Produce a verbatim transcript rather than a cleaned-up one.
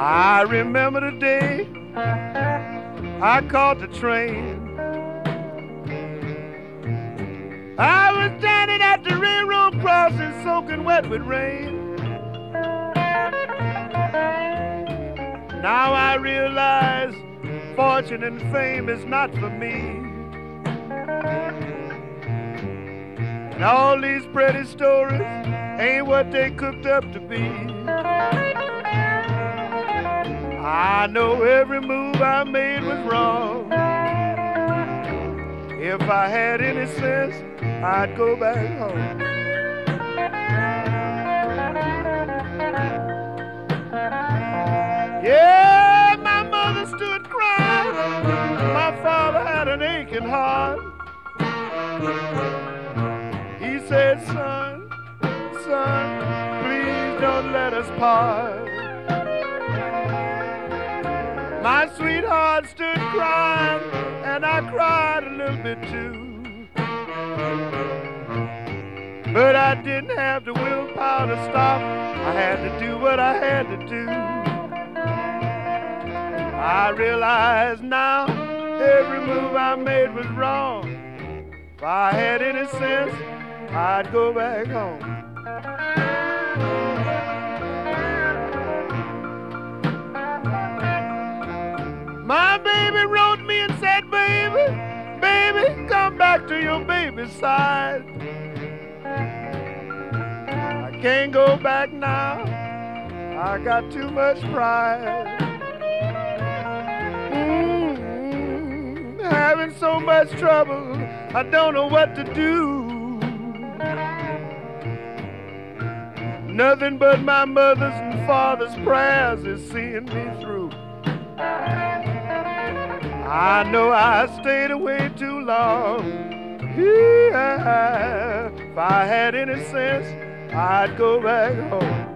I remember the day I caught the train. I was standing at the railroad crossing, soaking wet with rain. Now I realize fortune and fame is not for me. And all these pretty stories ain't what they cooked up to be. I know every move I made was wrong. If I had any sense, I'd go back home. Yeah, my mother stood crying. My father had an aching heart. He said, son, son, please don't let us part. My sweetheart stood crying, and I cried a little bit too. But I didn't have the willpower to stop. I had to do what I had to do. I realize now every move I made was wrong. If I had any sense, I'd go back home. My baby wrote me and said, baby, baby, come back to your baby's side. I can't go back now, I got too much pride. Mm-hmm. Having so much trouble, I don't know what to do. Nothing but my mother's and father's prayers is seeing me through. I know I stayed away too long. Yeah. If I had any sense, I'd go back home.